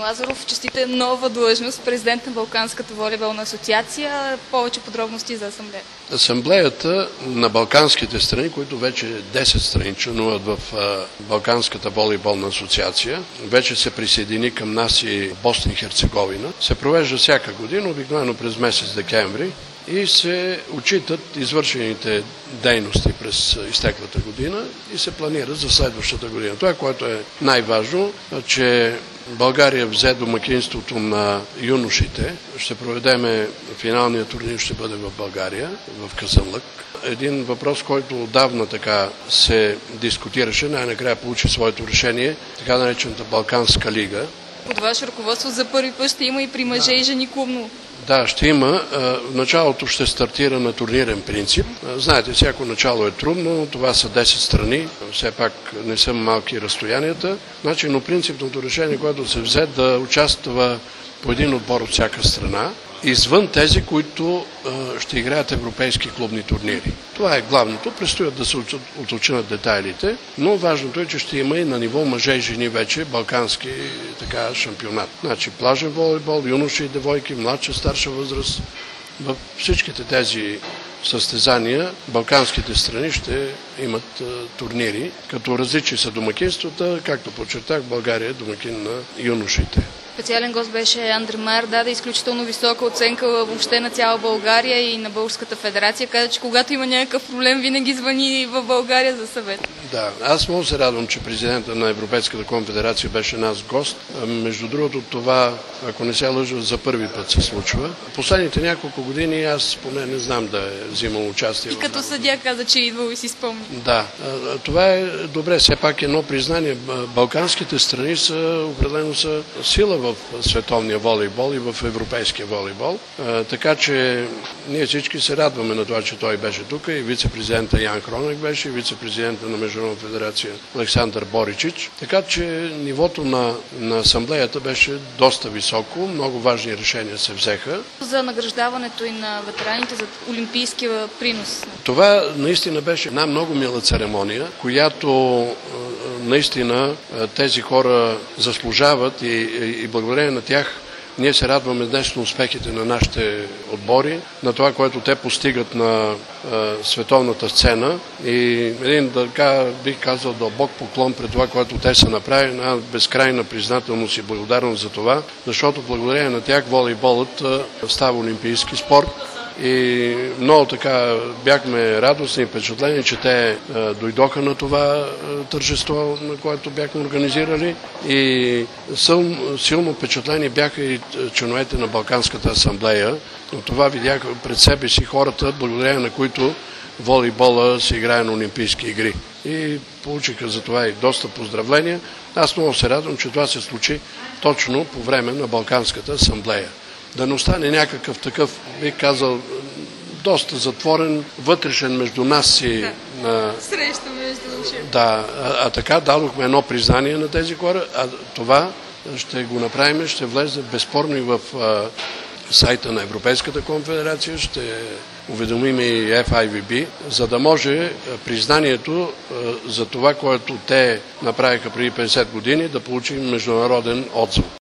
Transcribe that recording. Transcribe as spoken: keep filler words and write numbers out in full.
Господин Лазаров, честита нова длъжност, президент на Балканската волейболна асоциация. Повече подробности за асамблеята. Асамблеята на балканските страни, които вече десет страни членуват в Балканската волейболна асоциация, вече се присъедини към нас и Босна и Херцеговина, се провежда всяка година, обикновено през месец декември, и се отчитат извършените дейности през изтеклата година и се планира за следващата година. Това, което е най-важно, че България взе домакинството на юношите. Ще проведеме финалния турнир, ще бъде в България, в Казанлък. Един въпрос, който отдавна така се дискутираше, най-накрая получи своето решение, така наречената Балканска лига. Под ваше ръководство за първи път ще има и при мъже и жени клубно. Да, ще има. В началото ще стартира на турнирен принцип. Знаете, всяко начало е трудно, това са десет страни, все пак не са малки разстоянията. Значи, но принципното решение, което се взе, да участва по един отбор от всяка страна, извън тези, които ще играят европейски клубни турнири. Това е главното. Предстоят да се уточнят детайлите, но важното е, че ще има и на ниво мъже и жени вече балкански така, шампионат. Значи плажен волейбол, юноши и девойки, младша, старша възраст. Във всичките тези състезания балканските страни ще имат турнири, като различни са домакинствата, както подчертах, България е домакин на юношите. Специален гост беше Андре Майер, даде изключително висока оценка въобще на цяла България и на Българската федерация. Каза, че когато има някакъв проблем, винаги звъни в България за съвет. Да, аз много се радвам, че президента на Европейската конфедерация беше наш гост. Между другото, това, ако не се лъжа, за първи път се случва. Последните няколко години аз поне не знам да е взимал участие. И като съдия каза, че идвал и си спомни. Да, това е добре. Все пак едно признание. Балканските страни са определено са сила в световния волейбол и в европейския волейбол. Така че ние всички се радваме на това, че той беше тук и вице-президента Ян Хронек беше, и вице-президента на Международната федерация Александър Боричич. Така че нивото на, на асамблеята беше доста високо, много важни решения се взеха. За награждаването и на ветераните за олимпийския принос. Това наистина беше една много мила церемония, която наистина тези хора заслужават и, и, и благодарение на тях ние се радваме днес на успехите на нашите отбори, на това, което те постигат на а, световната сцена и един, така бих казал, дълбок поклон пред това, което те са направили, една безкрайна признателност и благодарност за това, защото благодарение на тях волейболът а, става олимпийски спорт. И много така бяхме радостни и впечатлени, че те а, дойдоха на това а, тържество, на което бяхме организирали. И силно, силно впечатлени бяха и членовете на Балканската асамблея. Но това видяха пред себе си хората, благодарение на които волейбола се играе на Олимпийски игри. И получиха за това и доста поздравления. Аз много се радвам, че това се случи точно по време на Балканската асамблея. Да не остане някакъв такъв, бих казал, доста затворен, вътрешен между нас и... Да, на... среща между учи. Да, а, а така дадохме едно признание на тези хора, а това ще го направим, ще влезе безспорно и в а, сайта на Европейската конфедерация, ще уведомим и Еф Ай Ви Би, за да може признанието а, за това, което те направиха преди петдесет години, да получи международен отзвук.